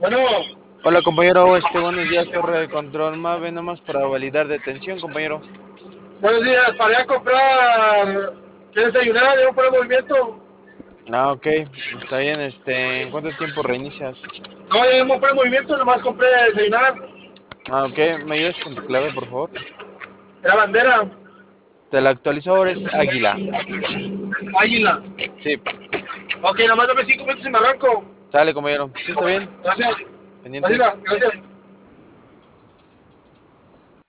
Bueno, Hola compañero, buenos días, torre de control Mave, nomás para validar detención, compañero. buenos días. Para ir a comprar, ¿quieres desayunar? ¿Ya por el movimiento? Ok, está bien, ¿en cuánto tiempo reinicias? No, ya por el movimiento, nomás compré desayunar. Ok, ¿me ayudas con tu clave, por favor? Era bandera, Te la actualizo ahora, es Águila. águila. Sí, Ok, nomás dame 5 minutos y me arranco. sale compañero. Sí, está bien, Gracias. pendiente. Águila, gracias.